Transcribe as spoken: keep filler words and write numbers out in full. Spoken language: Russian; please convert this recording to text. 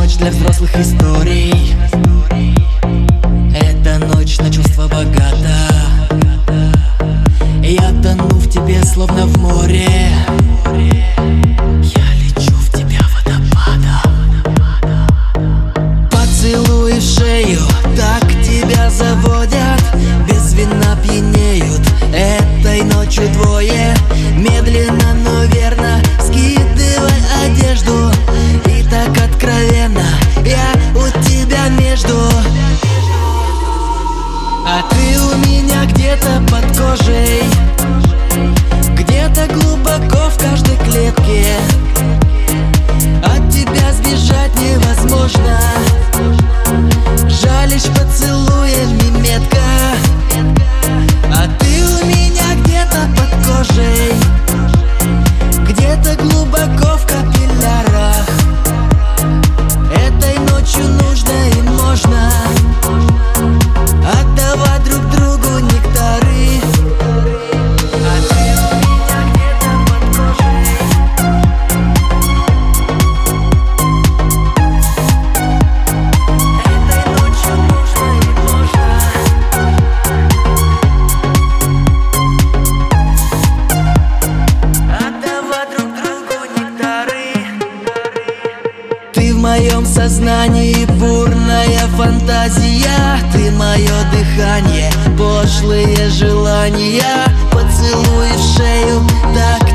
ночь для взрослых историй. Эта ночь на чувства богата. Я тону в тебе, словно в море. Я лечу в тебя водопадом. Поцелуи в шею так тебя заводят. Без вина пьянеют этой ночью двое. Медленно, но верно скидывай одежду. И так откровенно я у тебя между. А ты у меня где-то под кожей, где-то глубоко в каждой клетке. От тебя сбежать невозможно. Жалишь поцелуями метко. А ты у меня где-то под кожей, где-то глубоко в капиллярах. Этой ночью нужно и можно отдавать друг другу нектары. А ты у меня где-то под кожей. Этой ночью нужно и можно отдавать друг другу нектары. Ты в моем сознании бурная фантазия. Ты мое дыхание, пошлые желания. Поцелуи в шею так